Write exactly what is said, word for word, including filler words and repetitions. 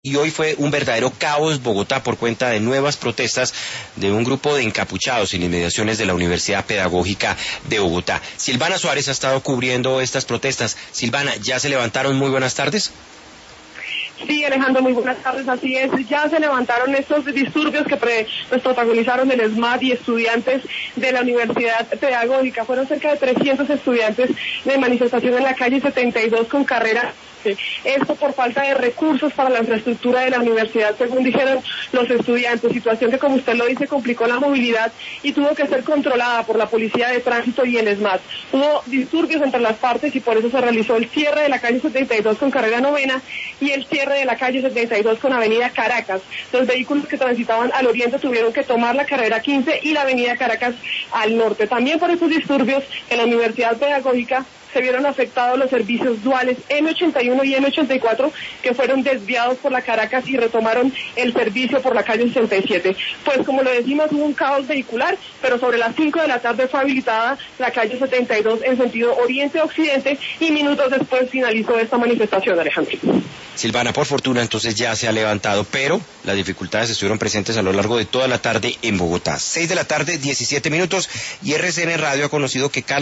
Y hoy fue un verdadero caos Bogotá por cuenta de nuevas protestas de un grupo de encapuchados en inmediaciones de la Universidad Pedagógica de Bogotá. Silvana Suárez ha estado cubriendo estas protestas. Silvana, ¿ya se levantaron? Muy buenas tardes. Sí, Alejandro, muy buenas tardes, así es. Ya se levantaron estos disturbios que pre, pues, protagonizaron el ESMAD y estudiantes de la Universidad Pedagógica. Fueron cerca de trescientos estudiantes de manifestación en la calle setenta y dos con carrera. Esto por falta de recursos para la infraestructura de la universidad, según dijeron los estudiantes, situación que, como usted lo dice, complicó la movilidad y tuvo que ser controlada por la Policía de Tránsito y el ESMAD. Hubo disturbios entre las partes y por eso se realizó el cierre de la calle setenta y dos con carrera novena y el cierre de la calle setenta y dos con avenida Caracas. Los vehículos que transitaban al oriente tuvieron que tomar la carrera quince y la avenida Caracas al norte. También por estos disturbios en la Universidad Pedagógica se vieron afectados los servicios duales eme ochenta y uno y eme ochenta y cuatro, que fueron desviados por la Caracas y retomaron el servicio por la calle sesenta y siete. Pues como lo decimos, hubo un caos vehicular, pero sobre las cinco de la tarde fue habilitada la calle setenta y dos en sentido oriente-occidente y minutos después finalizó esta manifestación, Alejandro. Silvana, por fortuna entonces ya se ha levantado, pero las dificultades estuvieron presentes a lo largo de toda la tarde en Bogotá. seis de la tarde, diecisiete minutos, y R C N Radio ha conocido que Carlos